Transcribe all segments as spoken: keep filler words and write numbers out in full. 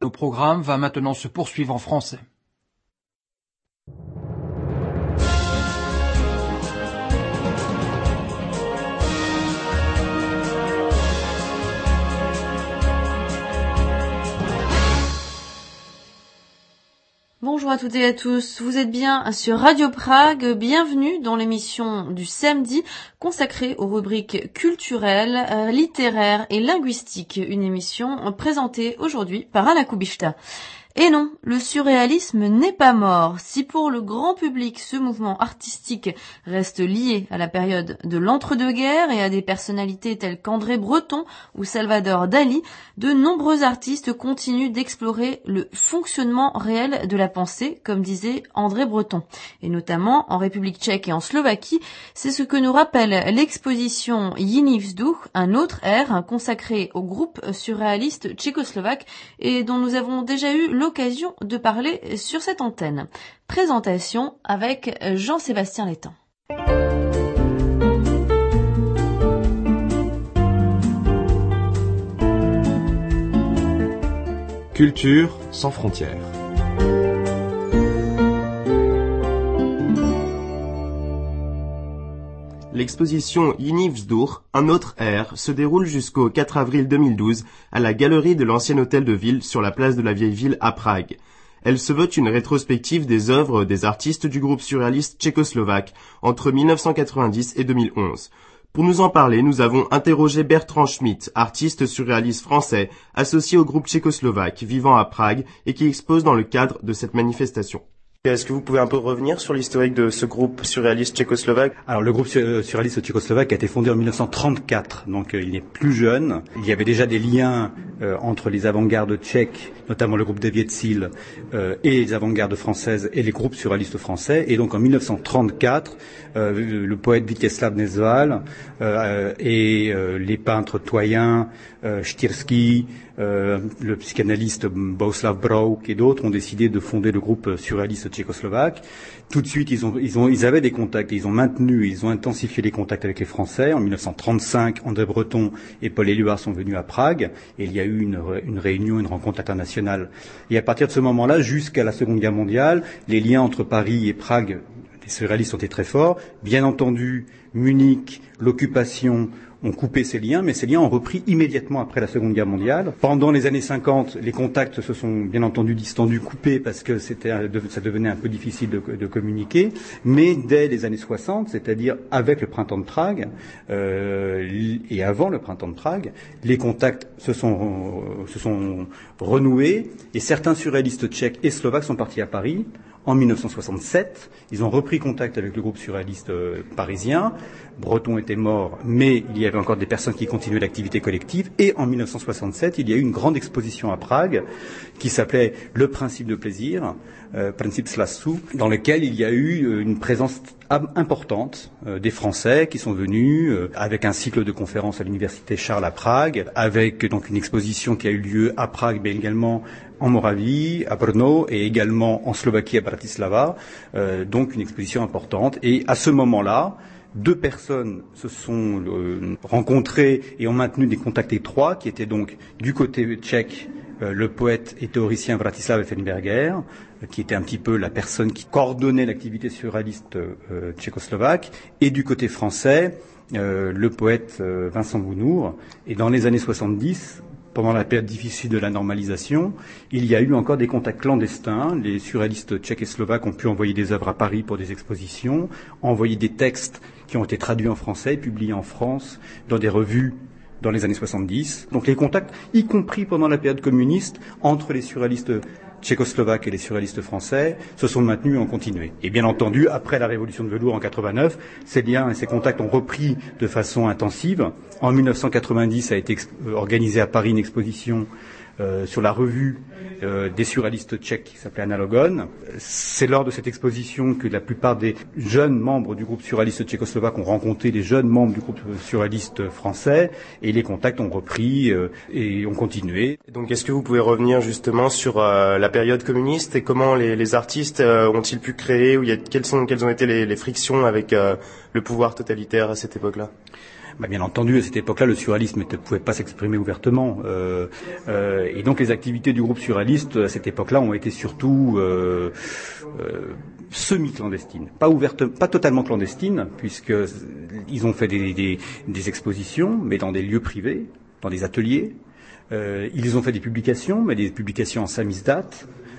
Le programme va maintenant se poursuivre en français. Bonjour à toutes et à tous, vous êtes bien sur Radio Prague, bienvenue dans l'émission du samedi consacrée aux rubriques culturelles, euh, littéraires et linguistiques, une émission présentée aujourd'hui par Anna Kubishta. Et non, le surréalisme n'est pas mort. Si pour le grand public ce mouvement artistique reste lié à la période de l'entre-deux-guerres et à des personnalités telles qu'André Breton ou Salvador Dali, de nombreux artistes continuent d'explorer le fonctionnement réel de la pensée, comme disait André Breton. Et notamment en République tchèque et en Slovaquie, c'est ce que nous rappelle l'exposition Jiný vzduch, un autre air consacré au groupe surréaliste tchécoslovaque et dont nous avons déjà eu le l'occasion de parler sur cette antenne. Présentation avec Jean-Sébastien Létang. Culture sans frontières. L'exposition Jiný vzduch, un autre air, se déroule jusqu'au quatre avril deux mille douze à la galerie de l'ancien hôtel de ville sur la place de la Vieille Ville à Prague. Elle se veut une rétrospective des œuvres des artistes du groupe surréaliste tchécoslovaque entre mille neuf cent quatre-vingt-dix et deux mille onze. Pour nous en parler, nous avons interrogé Bertrand Schmitt, artiste surréaliste français, associé au groupe tchécoslovaque, vivant à Prague et qui expose dans le cadre de cette manifestation. Est-ce que vous pouvez un peu revenir sur l'historique de ce groupe surréaliste tchécoslovaque ? Alors le groupe surréaliste tchécoslovaque a été fondé en mille neuf cent trente-quatre, donc euh, il est plus jeune. Il y avait déjà des liens euh, entre les avant-gardes tchèques, notamment le groupe Devětsil, euh, et les avant-gardes françaises et les groupes surréalistes français. Et donc en mille neuf cent trente-quatre, euh, le poète Vítězslav Nezval euh, et euh, les peintres Toyen, euh, Štýrský, Euh, le psychanalyste Bohuslav Brouk et d'autres ont décidé de fonder le groupe surréaliste tchécoslovaque. Tout de suite, ils ont, ils ont, ils avaient des contacts, ils ont maintenu, ils ont intensifié les contacts avec les Français. En mille neuf cent trente-cinq, André Breton et Paul Éluard sont venus à Prague et il y a eu une, une réunion, une rencontre internationale. Et à partir de ce moment-là, jusqu'à la Seconde Guerre mondiale, les liens entre Paris et Prague, les surréalistes ont été très forts. Bien entendu, Munich, l'occupation ont coupé ces liens, mais ces liens ont repris immédiatement après la Seconde Guerre mondiale. Pendant les années cinquante, les contacts se sont bien entendu distendus, coupés, parce que c'était, ça devenait un peu difficile de, de communiquer. Mais dès les années soixante, c'est-à-dire avec le printemps de Prague, euh, et avant le printemps de Prague, les contacts se sont, se sont renoués, et certains surréalistes tchèques et slovaques sont partis à Paris. En mille neuf cent soixante-sept, ils ont repris contact avec le groupe surréaliste euh, parisien. Breton était mort, mais il y avait encore des personnes qui continuaient l'activité collective. Et en mille neuf cent soixante-sept, il y a eu une grande exposition à Prague qui s'appelait Le Principe de plaisir, euh, Princip Slasu, dans lequel il y a eu euh, une présence importante euh, des Français qui sont venus euh, avec un cycle de conférences à l'université Charles à Prague, avec donc une exposition qui a eu lieu à Prague, mais également en Moravie, à Brno et également en Slovaquie à Bratislava, euh, donc une exposition importante. Et à ce moment-là, deux personnes se sont euh, rencontrées et ont maintenu des contacts étroits, qui étaient donc du côté tchèque euh, le poète et théoricien Vratislav Effenberger, euh, qui était un petit peu la personne qui coordonnait l'activité surréaliste euh, tchécoslovaque, et du côté français, euh, le poète euh, Vincent Bounour. Et dans les années soixante-dix, pendant la période difficile de la normalisation, il y a eu encore des contacts clandestins. Les surréalistes tchèques et slovaques ont pu envoyer des œuvres à Paris pour des expositions, envoyer des textes qui ont été traduits en français et publiés en France dans des revues dans les années soixante-dix. Donc les contacts, y compris pendant la période communiste, entre les surréalistes tchécoslovaques et les surréalistes français, se sont maintenus et ont continué. Et bien entendu, après la révolution de velours en quatre-vingt-neuf, ces liens et ces contacts ont repris de façon intensive. En mille neuf cent quatre-vingt-dix a été exp- organisée à Paris une exposition euh, sur la revue euh, des surréalistes tchèques qui s'appelait Analogon. C'est lors de cette exposition que la plupart des jeunes membres du groupe surréaliste tchécoslovaque ont rencontré les jeunes membres du groupe surréaliste français et les contacts ont repris euh, et ont continué. Donc est-ce que vous pouvez revenir justement sur euh, la période communiste et comment les, les artistes euh, ont-ils pu créer, ou il y a, quelles, sont, quelles ont été les, les frictions avec euh, le pouvoir totalitaire à cette époque-là ? Bah, bien entendu, à cette époque-là, le surréalisme ne pouvait pas s'exprimer ouvertement. Euh, euh, et donc les activités du groupe surréaliste, à cette époque-là, ont été surtout euh, euh, semi-clandestines. Pas ouvertes, pas totalement clandestines, puisqu'ils ont fait des, des, des expositions, mais dans des lieux privés, dans des ateliers. Euh, ils ont fait des publications, mais des publications en samizdat.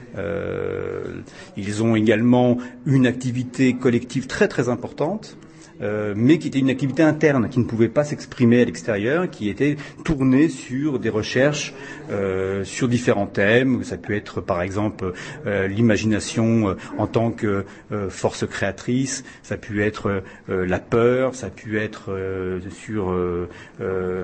Euh, ils ont également une activité collective très très importante, euh, mais qui était une activité interne, qui ne pouvait pas s'exprimer à l'extérieur, qui était tournée sur des recherches euh, sur différents thèmes. Ça peut être par exemple euh, l'imagination euh, en tant que euh, force créatrice, ça peut être euh, la peur, ça peut être euh, sur euh, euh,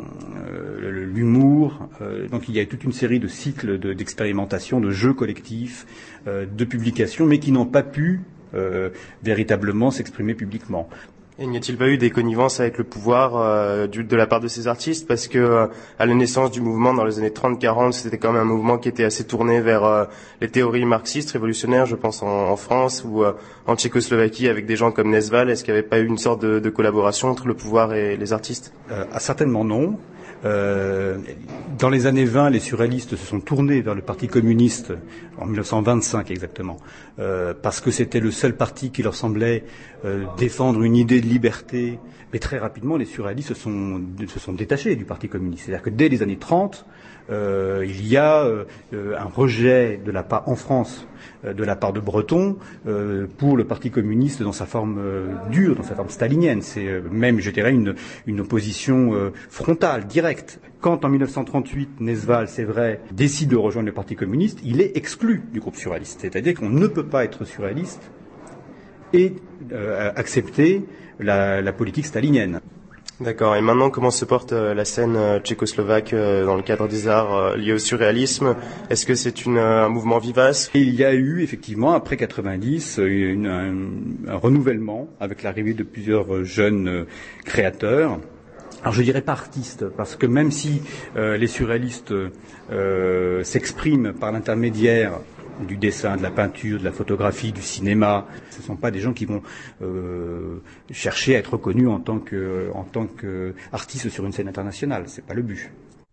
l'humour. Euh, donc il y a toute une série de cycles de, d'expérimentation, de jeux collectifs, euh, de publications, mais qui n'ont pas pu Euh, véritablement s'exprimer publiquement. Et n'y a-t-il pas eu des connivences avec le pouvoir euh, du, de la part de ces artistes, parce que euh, à la naissance du mouvement dans les années trente quarante, c'était quand même un mouvement qui était assez tourné vers euh, les théories marxistes révolutionnaires, je pense en, en France ou euh, en Tchécoslovaquie avec des gens comme Nesval. Est-ce qu'il n'y avait pas eu une sorte de, de collaboration entre le pouvoir et les artistes? euh, ah, Certainement non. Euh, dans les années vingt, les surréalistes se sont tournés vers le Parti communiste, en mille neuf cent vingt-cinq exactement, euh, parce que c'était le seul parti qui leur semblait euh, défendre une idée de liberté. Mais très rapidement, les surréalistes se sont, se sont détachés du Parti communiste. C'est-à-dire que dès les années trente, euh, il y a euh, un rejet de la part, en France, euh, de la part de Breton euh, pour le Parti communiste dans sa forme euh, dure, dans sa forme stalinienne. C'est euh, même, je dirais, une, une opposition euh, frontale, directe. Quand en mille neuf cent trente-huit, Nesval, c'est vrai, décide de rejoindre le Parti communiste, il est exclu du groupe surréaliste. C'est-à-dire qu'on ne peut pas être surréaliste et euh, accepter la, la politique stalinienne. D'accord. Et maintenant, comment se porte euh, la scène euh, tchécoslovaque euh, dans le cadre des arts euh, liés au surréalisme? Est-ce que c'est une, euh, un mouvement vivace? Et il y a eu effectivement, après quatre-vingt-dix, une, un, un renouvellement avec l'arrivée de plusieurs jeunes euh, créateurs. Alors je dirais pas artistes, parce que même si euh, les surréalistes euh, s'expriment par l'intermédiaire du dessin, de la peinture, de la photographie, du cinéma, ce ne sont pas des gens qui vont euh, chercher à être reconnus en tant que en tant qu'artistes sur une scène internationale. C'est pas le but.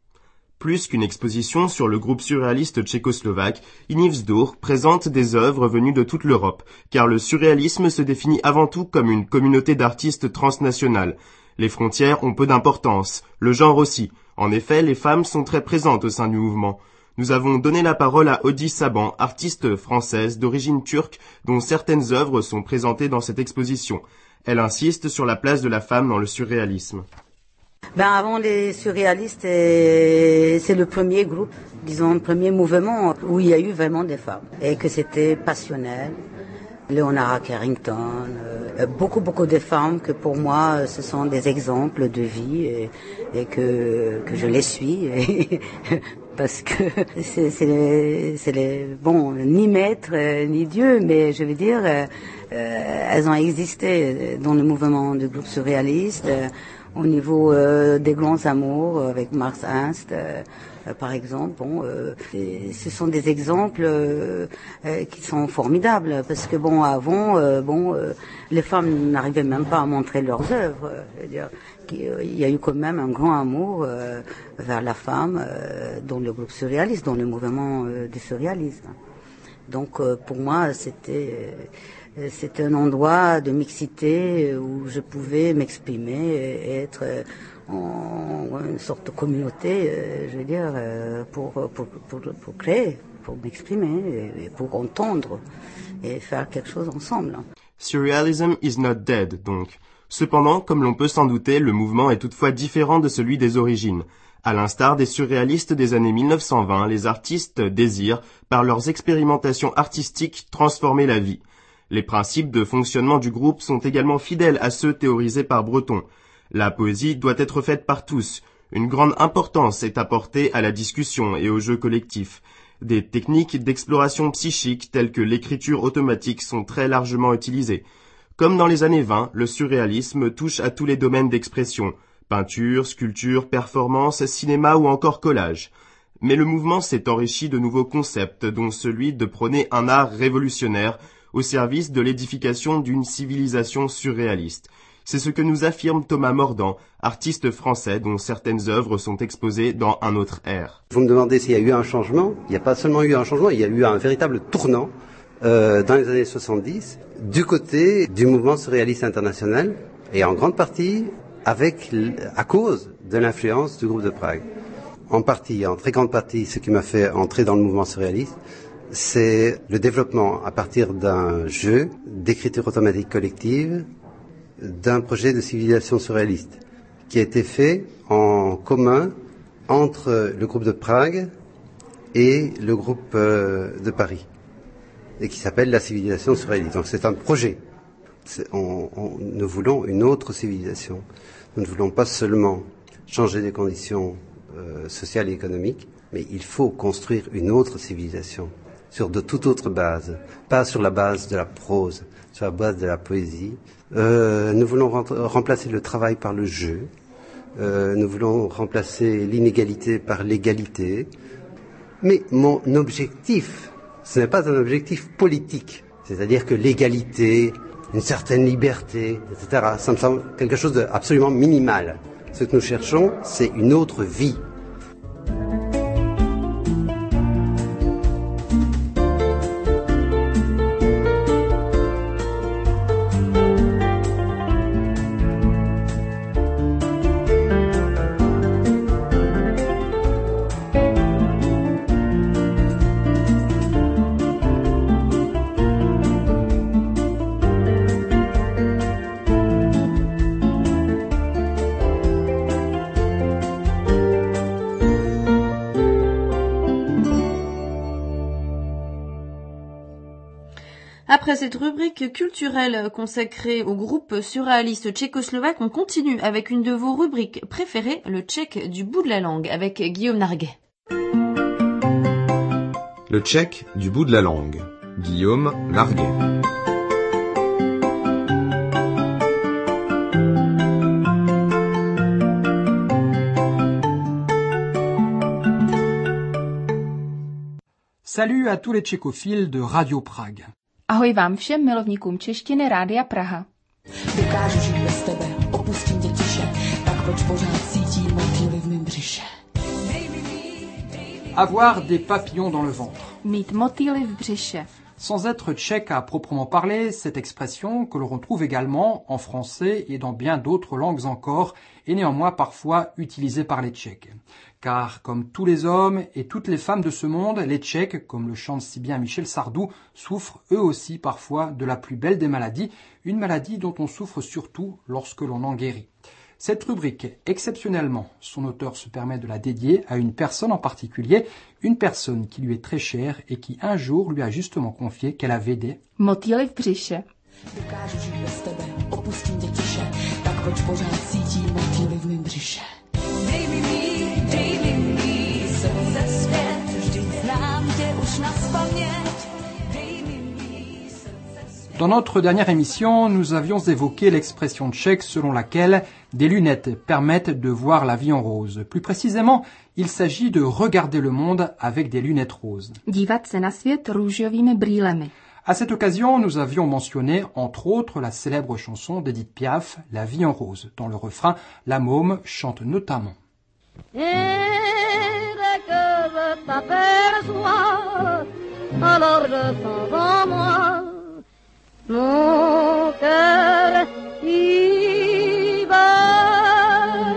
Plus qu'une exposition sur le groupe surréaliste tchécoslovaque, Inivsdour présente des œuvres venues de toute l'Europe, car le surréalisme se définit avant tout comme une communauté d'artistes transnationales. Les frontières ont peu d'importance, le genre aussi. En effet, les femmes sont très présentes au sein du mouvement. Nous avons donné la parole à Odi Saban, artiste française d'origine turque, dont certaines œuvres sont présentées dans cette exposition. Elle insiste sur la place de la femme dans le surréalisme. Ben avant les surréalistes, c'est le premier groupe, disons le premier mouvement où il y a eu vraiment des femmes et que c'était passionnel. Leonora Carrington, euh, beaucoup beaucoup de femmes que pour moi ce sont des exemples de vie et, et que que je les suis et parce que c'est c'est les, c'est les bon ni maître euh, ni Dieu, mais je veux dire euh, euh, elles ont existé dans le mouvement du groupe surréaliste euh, au niveau euh, des grands amours avec Marx Ernst. Euh, Euh, par exemple, bon, euh, ce sont des exemples euh, euh, qui sont formidables parce que bon, avant, euh, bon, euh, les femmes n'arrivaient même pas à montrer leurs œuvres. Euh, je veux dire, il y a eu quand même un grand amour euh, vers la femme euh, dans le groupe surréaliste, dans le mouvement euh, du surréalisme. Donc, euh, pour moi, c'était euh, c'était un endroit de mixité où je pouvais m'exprimer et être euh, en une sorte de communauté, euh, je veux dire, euh, pour, pour, pour, pour créer, pour m'exprimer, et pour entendre et faire quelque chose ensemble. Surrealism is not dead, donc. Cependant, comme l'on peut s'en douter, le mouvement est toutefois différent de celui des origines. À l'instar des surréalistes des années mille neuf cent vingt, les artistes désirent, par leurs expérimentations artistiques, transformer la vie. Les principes de fonctionnement du groupe sont également fidèles à ceux théorisés par Breton. La poésie doit être faite par tous. Une grande importance est apportée à la discussion et au jeu collectif. Des techniques d'exploration psychique telles que l'écriture automatique sont très largement utilisées. Comme dans les années vingt, le surréalisme touche à tous les domaines d'expression. Peinture, sculpture, performance, cinéma ou encore collage. Mais le mouvement s'est enrichi de nouveaux concepts, dont celui de prôner un art révolutionnaire au service de l'édification d'une civilisation surréaliste. C'est ce que nous affirme Thomas Mordant, artiste français dont certaines œuvres sont exposées dans Un autre air. Vous me demandez s'il y a eu un changement. Il n'y a pas seulement eu un changement, il y a eu un véritable tournant euh, dans les années soixante-dix du côté du mouvement surréaliste international et en grande partie avec, à cause de l'influence du groupe de Prague. En partie, en très grande partie, ce qui m'a fait entrer dans le mouvement surréaliste, c'est le développement à partir d'un jeu d'écriture automatique collective d'un projet de civilisation surréaliste qui a été fait en commun entre le groupe de Prague et le groupe euh, de Paris et qui s'appelle la civilisation surréaliste. Donc c'est un projet. C'est, on, on, nous voulons une autre civilisation. Nous ne voulons pas seulement changer les conditions euh, sociales et économiques, mais il faut construire une autre civilisation sur de toute autre base, pas sur la base de la prose, sur la base de la poésie. Euh, nous voulons rem- remplacer le travail par le jeu. Euh, nous voulons remplacer l'inégalité par l'égalité. Mais mon objectif, ce n'est pas un objectif politique. C'est-à-dire que l'égalité, une certaine liberté, et cetera, ça me semble quelque chose d'absolument minimal. Ce que nous cherchons, c'est une autre vie. Après cette rubrique culturelle consacrée au groupe surréaliste tchécoslovaque, on continue avec une de vos rubriques préférées, le tchèque du bout de la langue, avec Guillaume Narguet. Le tchèque du bout de la langue, Guillaume Narguet. Salut à tous les tchécophiles de Radio Prague. Ahoj vám všem milovníkům češtiny Rádia Praha. Dokážu žít bez tebe, opustím tě tiše, tak proč pořád cítím motýly v mém břiše. Avoir des papillons dans le ventre. Mít motýly v břiše. Sans être tchèque à proprement parler, cette expression, que l'on retrouve également en français et dans bien d'autres langues encore, est néanmoins parfois utilisée par les Tchèques. Car, comme tous les hommes et toutes les femmes de ce monde, les Tchèques, comme le chante si bien Michel Sardou, souffrent eux aussi parfois de la plus belle des maladies, une maladie dont on souffre surtout lorsque l'on en guérit. Cette rubrique, exceptionnellement, son auteur se permet de la dédier à une personne en particulier, une personne qui lui est très chère et qui un jour lui a justement confié qu'elle avait des motýly v břiše. Dokážu žít bez tebe, opustím tě tiše, tak proč pořád cítím motýly v mém břiše. Dej mi mý, dej mi mý, srdce svět, vždyť znám tě už nazpaměť. Dans notre dernière émission, nous avions évoqué l'expression tchèque selon laquelle des lunettes permettent de voir la vie en rose. Plus précisément, il s'agit de regarder le monde avec des lunettes roses. Dívat se na svět růžovými brýlemi. À cette occasion, nous avions mentionné, entre autres, la célèbre chanson d'Edith Piaf, La vie en rose. Dans le refrain, la môme chante notamment. Et dès que je t'aperçois, alors je sens en moi mon cœur y bat.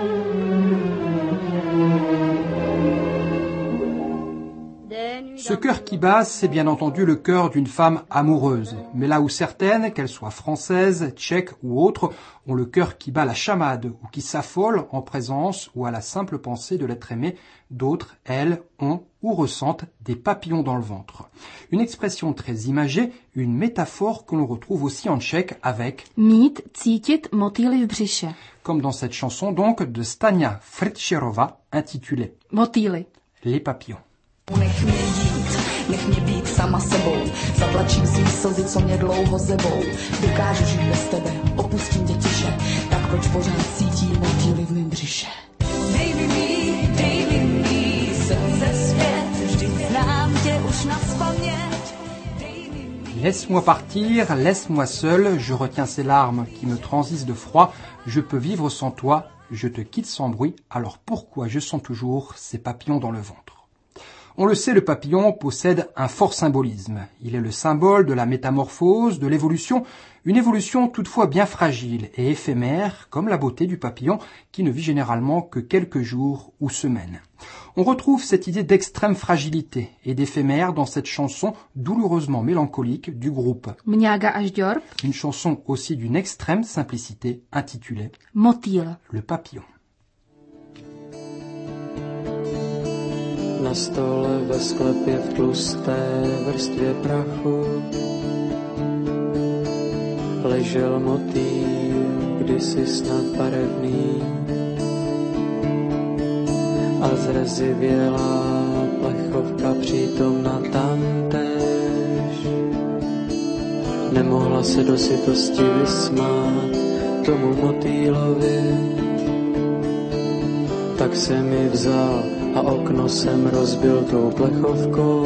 Ce cœur qui bat, c'est bien entendu le cœur d'une femme amoureuse. Mais là où certaines, qu'elles soient françaises, tchèques ou autres, ont le cœur qui bat la chamade ou qui s'affole en présence ou à la simple pensée de l'être aimé, d'autres, elles, ont ou ressentent des papillons dans le ventre. Une expression très imagée, une métaphore que l'on retrouve aussi en tchèque avec mít, cítit motýly v břiše. Comme dans cette chanson donc de Stania Frtcherova intitulée Motýly. Les papillons. Nech mě jít, nech mě být sama sebou, zatlačím svý slzy, co mě dlouho zebou. Dokážu žít bez tebe, opustím tě tiše, tak proč pořád cítím motýly v mém břiše. Dej mi mý, dej mi mý, srdce svět, vždyť znám tě už nazpaměť. Laisse-moi partir, laisse-moi seul, je retiens ces larmes qui me transisent de froid, je peux vivre sans toi, je te quitte sans bruit, alors pourquoi je sens toujours ces papillons dans le ventre ? On le sait, le papillon possède un fort symbolisme. Il est le symbole de la métamorphose, de l'évolution, une évolution toutefois bien fragile et éphémère, comme la beauté du papillon qui ne vit généralement que quelques jours ou semaines. On retrouve cette idée d'extrême fragilité et d'éphémère dans cette chanson douloureusement mélancolique du groupe. Mňága až ďorb. Une chanson aussi d'une extrême simplicité intitulée Motýl. Le papillon. Na stole ve sklepě v tlusté vrstvě prachu ležel motýl, kdysi snad barevný, a zrezivělá plechovka přítomna tamtéž nemohla se do sytosti vysmát tomu motýlovi, tak se mi vzal a okno jsem rozbil tou plechovkou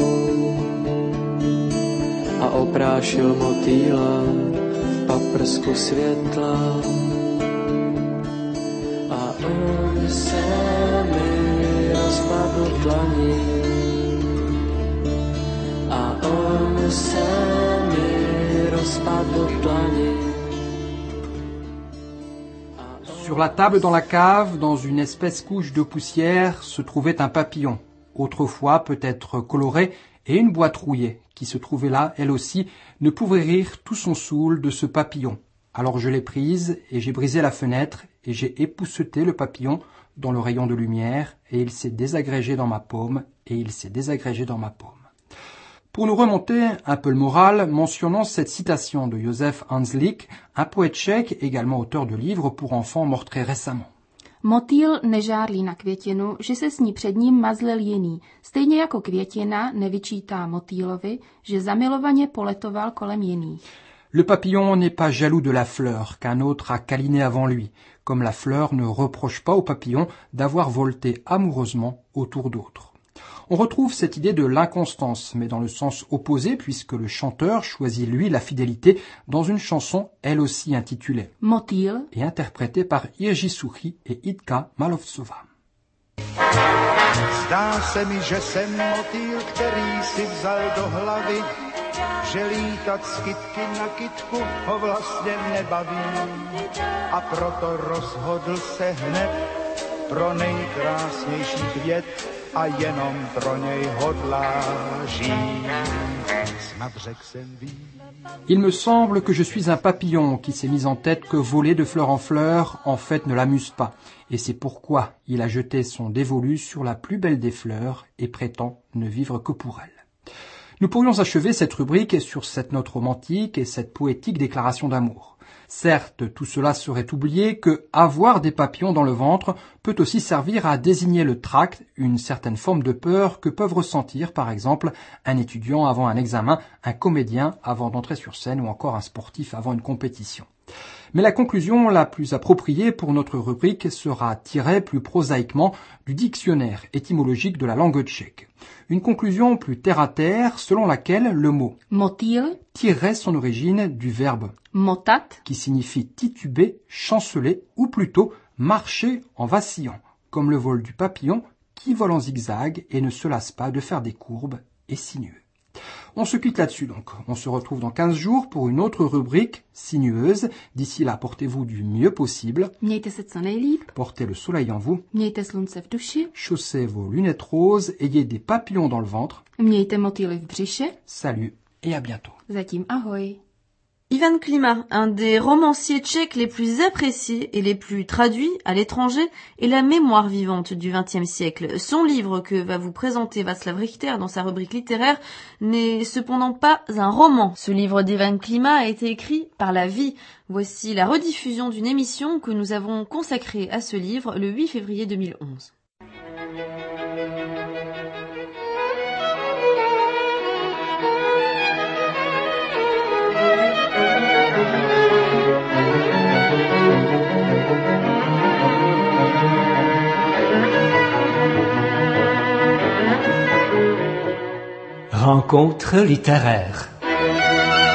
a oprášil motýla v paprsku světla. A on se mi rozpadl v dlani a on se mi rozpadl v dlani. Sur la table dans la cave, dans une espèce couche de poussière, se trouvait un papillon, autrefois peut-être coloré, et une boîte rouillée, qui se trouvait là, elle aussi, ne pouvait rire tout son soûl de ce papillon. Alors je l'ai prise, et j'ai brisé la fenêtre, et j'ai épousseté le papillon dans le rayon de lumière, et il s'est désagrégé dans ma paume, et il s'est désagrégé dans ma paume. Pour nous remonter un peu le moral, mentionnons cette citation de Josef Hanslick, un poète tchèque, également auteur de livres pour enfants mort très récemment. Motýl nežárlí na květinu, že se s ní před ním mazlil jiný. Stejně jako květina nevyčítá motýlovi, že zamilovaně poletoval kolem jiných. Le papillon n'est pas jaloux de la fleur qu'un autre a câlinée avant lui, comme la fleur ne reproche pas au papillon d'avoir volté amoureusement autour d'autres. On retrouve cette idée de l'inconstance, mais dans le sens opposé, puisque le chanteur choisit lui la fidélité dans une chanson, elle aussi intitulée Motýl et interprétée par Jiří Suchý et Jitka Malovcová. Zdá se mi, že jsem motýl, který si vzal do hlavy, že lítat z kytky na kytku ho vlastně nebaví. A proto rozhodl se hned pro nejkrásnější květ a jenom pro něj hodlá žít. Snad řek jsem ví. Il me semble que je suis un papillon qui s'est mis en tête que voler de fleur en fleur, en fait, ne l'amuse pas. Et c'est pourquoi il a jeté son dévolu sur la plus belle des fleurs et prétend ne vivre que pour elle. Nous pourrions achever cette rubrique sur cette note romantique et cette poétique déclaration d'amour. Certes, tout cela serait oublié que avoir des papillons dans le ventre peut aussi servir à désigner le tract, une certaine forme de peur que peuvent ressentir par exemple un étudiant avant un examen, un comédien avant d'entrer sur scène ou encore un sportif avant une compétition. Mais la conclusion la plus appropriée pour notre rubrique sera tirée plus prosaïquement du dictionnaire étymologique de la langue tchèque. Une conclusion plus terre-à-terre selon laquelle le mot motýl tirerait son origine du verbe motat qui signifie tituber, chanceler ou plutôt marcher en vacillant, comme le vol du papillon qui vole en zigzag et ne se lasse pas de faire des courbes et sinueux. On se quitte là-dessus donc. On se retrouve dans quinze jours pour une autre rubrique sinueuse. D'ici là, portez-vous du mieux possible. Mějte se co nejlíp. Portez le soleil en vous. Mějte slunce v duši. Chaussez vos lunettes roses. Ayez des papillons dans le ventre. Mějte motýly v břiše. Salut et à bientôt. Zatím ahoj. Ivan Klima, un des romanciers tchèques les plus appréciés et les plus traduits à l'étranger, est la mémoire vivante du vingtième siècle. Son livre que va vous présenter Václav Richter dans sa rubrique littéraire n'est cependant pas un roman. Ce livre d'Ivan Klima a été écrit par la vie. Voici la rediffusion d'une émission que nous avons consacrée à ce livre le huit février deux mille onze. Rencontre littéraire.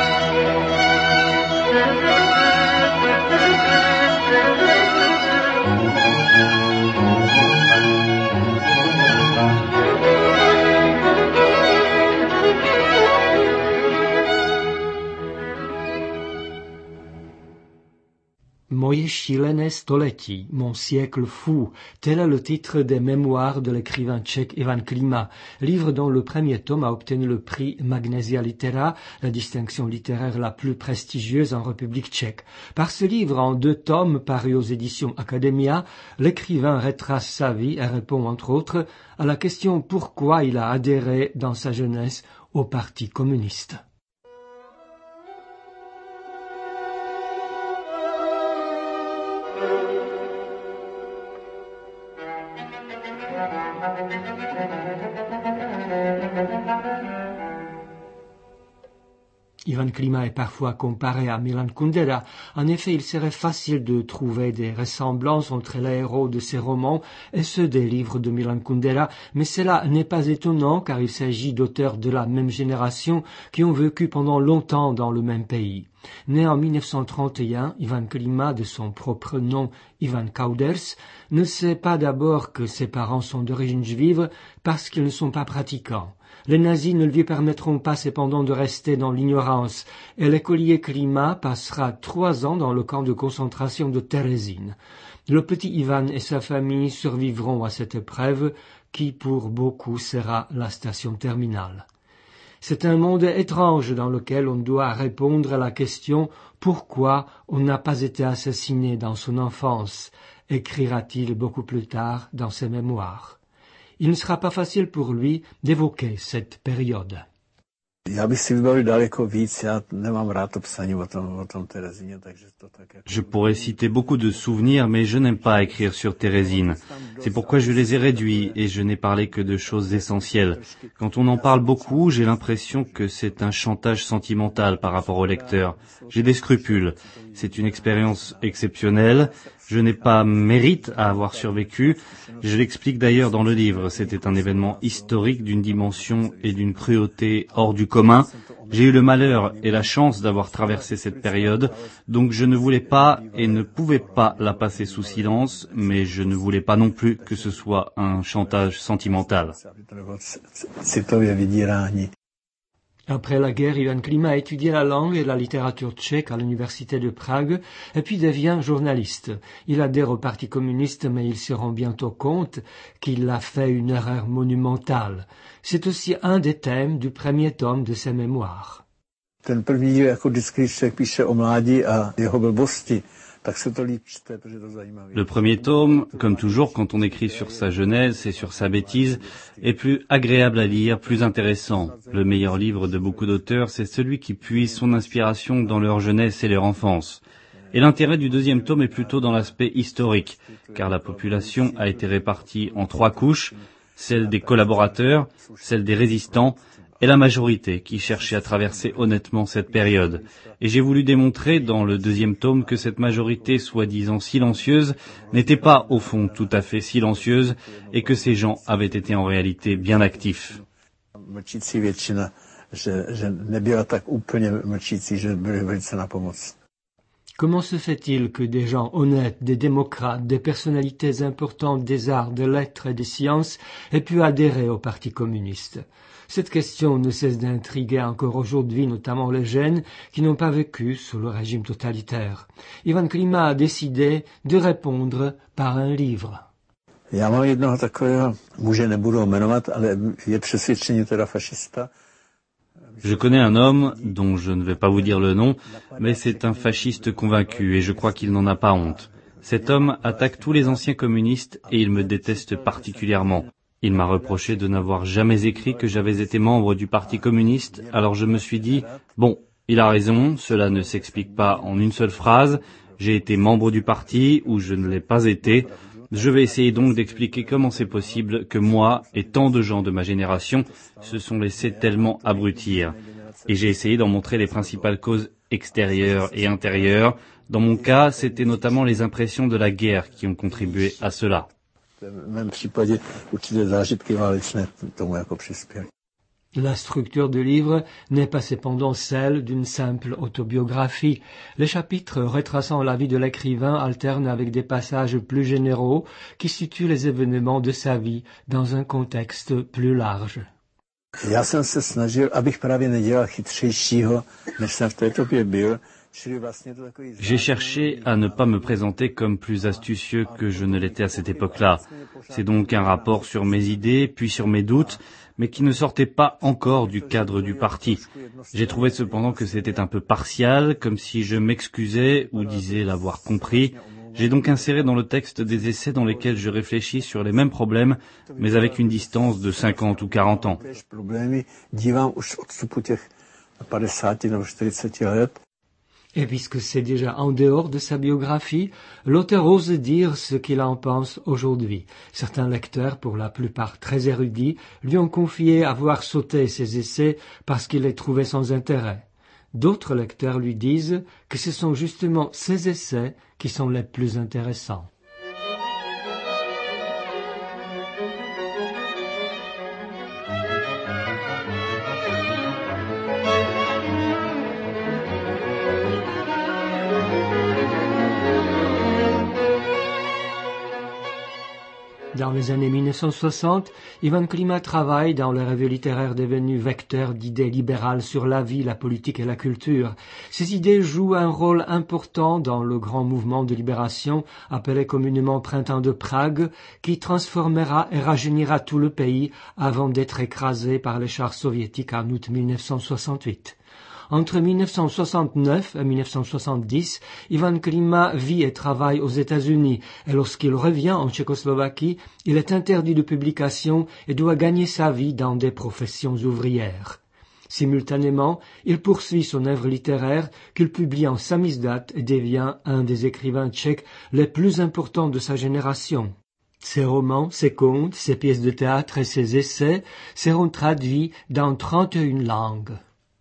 Moje šílené století, mon siècle fou, tel est le titre des mémoires de l'écrivain tchèque Ivan Klima, livre dont le premier tome a obtenu le prix Magnesia Litera, la distinction littéraire la plus prestigieuse en République tchèque. Par ce livre en deux tomes paru aux éditions Academia, l'écrivain retrace sa vie et répond entre autres à la question pourquoi il a adhéré dans sa jeunesse au Parti communiste. Ivan Klima est parfois comparé à Milan Kundera. En effet, il serait facile de trouver des ressemblances entre les héros de ses romans et ceux des livres de Milan Kundera, mais cela n'est pas étonnant car il s'agit d'auteurs de la même génération qui ont vécu pendant longtemps dans le même pays. Né en mille neuf cent trente et un, Ivan Klima, de son propre nom Ivan Kauders, ne sait pas d'abord que ses parents sont d'origine juive parce qu'ils ne sont pas pratiquants. Les nazis ne lui permettront pas cependant de rester dans l'ignorance et l'écolier Klima passera trois ans dans le camp de concentration de Terezín. Le petit Ivan et sa famille survivront à cette épreuve qui pour beaucoup sera la station terminale. C'est un monde étrange dans lequel on doit répondre à la question pourquoi on n'a pas été assassiné dans son enfance, écrira-t-il beaucoup plus tard dans ses mémoires. Il ne sera pas facile pour lui d'évoquer cette période. Je pourrais citer beaucoup de souvenirs, mais je n'aime pas écrire sur Terezín. C'est pourquoi je les ai réduits et je n'ai parlé que de choses essentielles. Quand on en parle beaucoup, j'ai l'impression que c'est un chantage sentimental par rapport au lecteur. J'ai des scrupules. C'est une expérience exceptionnelle. Je n'ai pas mérite à avoir survécu. Je l'explique d'ailleurs dans le livre. C'était un événement historique d'une dimension et d'une cruauté hors du commun. J'ai eu le malheur et la chance d'avoir traversé cette période, donc je ne voulais pas et ne pouvais pas la passer sous silence, mais je ne voulais pas non plus que ce soit un chantage sentimental. Après la guerre, Ivan Klima a étudié la langue et la littérature tchèque à l'université de Prague et puis devient journaliste. Il adhère au Parti communiste mais il se rend bientôt compte qu'il a fait une erreur monumentale. C'est aussi un des thèmes du premier tome de ses mémoires. Ten první díl, jako vždycky, když člověk píše o mládí a jeho blbosti, tak se to líp čte, protože to zajímavé. Le premier tome, comme toujours quand on écrit sur sa jeunesse et sur sa bêtise, est plus agréable à lire, plus intéressant. Le meilleur livre de beaucoup d'auteurs, c'est celui qui puise son inspiration dans leur jeunesse et leur enfance. Et l'intérêt du deuxième tome est plutôt dans l'aspect historique, car la population a été répartie en trois couches, celle des collaborateurs, celle des résistants, et la majorité qui cherchait à traverser honnêtement cette période. Et j'ai voulu démontrer dans le deuxième tome que cette majorité soi-disant silencieuse n'était pas au fond tout à fait silencieuse et que ces gens avaient été en réalité bien actifs. Mlčící většina, že, že nebyla tak úplně mlčící, že byli velice napomocní. Comment se fait-il que des gens honnêtes, des démocrates, des personnalités importantes des arts, des lettres et des sciences aient pu adhérer au Parti communiste? Cette question ne cesse d'intriguer encore aujourd'hui, notamment les jeunes qui n'ont pas vécu sous le régime totalitaire. Ivan Klima a décidé de répondre par un livre. Já mám jednoho takového muže, nebudu ho jmenovat, ale je přesvědčený teda fašista. Je connais un homme, dont je ne vais pas vous dire le nom, mais c'est un fasciste convaincu et je crois qu'il n'en a pas honte. Cet homme attaque tous les anciens communistes et il me déteste particulièrement. Il m'a reproché de n'avoir jamais écrit que j'avais été membre du Parti communiste, alors je me suis dit, bon, il a raison, cela ne s'explique pas en une seule phrase, j'ai été membre du parti ou je ne l'ai pas été. Je vais essayer donc d'expliquer comment c'est possible que moi et tant de gens de ma génération se sont laissés tellement abrutir. Et j'ai essayé d'en montrer les principales causes extérieures et intérieures. Dans mon cas, c'était notamment les impressions de la guerre qui ont contribué à cela. La structure du livre n'est pas cependant celle d'une simple autobiographie. Les chapitres retraçant la vie de l'écrivain alternent avec des passages plus généraux qui situent les événements de sa vie dans un contexte plus large. Já jsem se snažil, abych právě nedělal chytřejšího, než jsem v té době byl, J'ai cherché à ne pas me présenter comme plus astucieux que je ne l'étais à cette époque-là. C'est donc un rapport sur mes idées, puis sur mes doutes, mais qui ne sortait pas encore du cadre du parti. J'ai trouvé cependant que c'était un peu partial, comme si je m'excusais ou disais l'avoir compris. J'ai donc inséré dans le texte des essais dans lesquels je réfléchis sur les mêmes problèmes, mais avec une distance de cinquante ou quarante ans. Et puisque c'est déjà en dehors de sa biographie, l'auteur ose dire ce qu'il en pense aujourd'hui. Certains lecteurs, pour la plupart très érudits, lui ont confié avoir sauté ses essais parce qu'il les trouvait sans intérêt. D'autres lecteurs lui disent que ce sont justement ses essais qui sont les plus intéressants. Dans les années mille neuf cent soixante, Ivan Klima travaille dans les revues littéraires devenues vecteurs d'idées libérales sur la vie, la politique et la culture. Ces idées jouent un rôle important dans le grand mouvement de libération appelé communément Printemps de Prague, qui transformera et rajeunira tout le pays avant d'être écrasé par les chars soviétiques en août mille neuf cent soixante-huit. Entre mille neuf cent soixante-neuf et mille neuf cent soixante-dix, Ivan Klima vit et travaille aux États-Unis, et lorsqu'il revient en Tchécoslovaquie, il est interdit de publication et doit gagner sa vie dans des professions ouvrières. Simultanément, il poursuit son œuvre littéraire qu'il publie en samizdat et devient un des écrivains tchèques les plus importants de sa génération. Ses romans, ses contes, ses pièces de théâtre et ses essais seront traduits dans trente et une langues.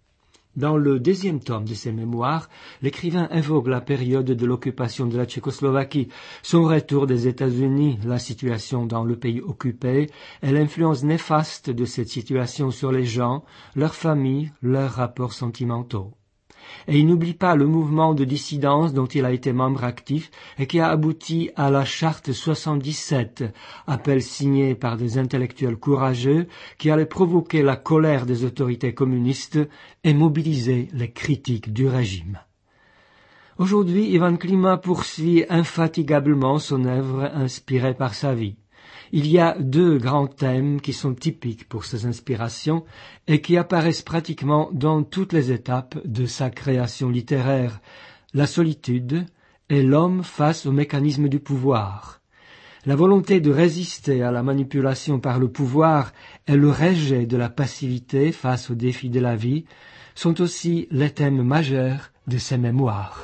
Dans le deuxième tome de ses mémoires, l'écrivain évoque la période de l'occupation de la Tchécoslovaquie, son retour des États-Unis, la situation dans le pays occupé et l'influence néfaste de cette situation sur les gens, leurs familles, leurs rapports sentimentaux. Et il n'oublie pas le mouvement de dissidence dont il a été membre actif et qui a abouti à la Charte soixante-dix-sept, appel signé par des intellectuels courageux qui allait provoquer la colère des autorités communistes et mobiliser les critiques du régime. Aujourd'hui, Ivan Klima poursuit infatigablement son œuvre inspirée par sa vie. Il y a deux grands thèmes qui sont typiques pour ses inspirations et qui apparaissent pratiquement dans toutes les étapes de sa création littéraire, la solitude et l'homme face au mécanisme du pouvoir. La volonté de résister à la manipulation par le pouvoir et le rejet de la passivité face aux défis de la vie sont aussi les thèmes majeurs de ses mémoires.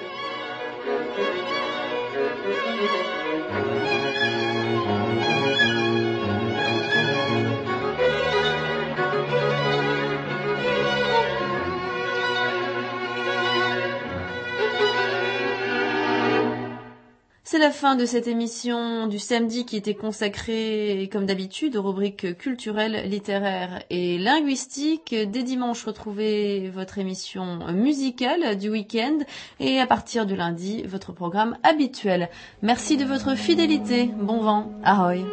C'est la fin de cette émission du samedi qui était consacrée, comme d'habitude, aux rubriques culturelles, littéraires et linguistiques. Dès dimanche, retrouvez votre émission musicale du week-end et à partir du lundi, votre programme habituel. Merci de votre fidélité. Bon vent. Ahoy.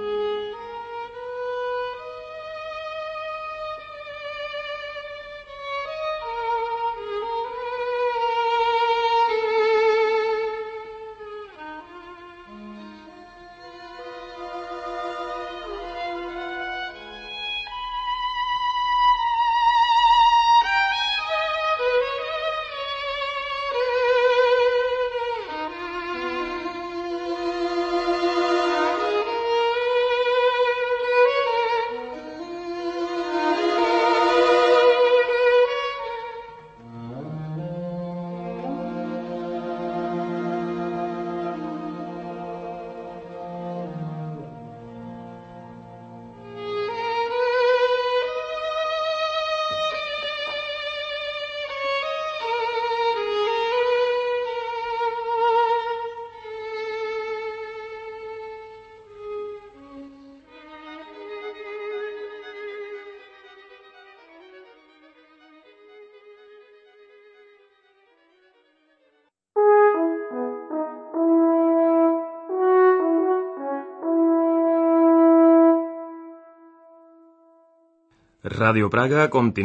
Radio Praga continúa.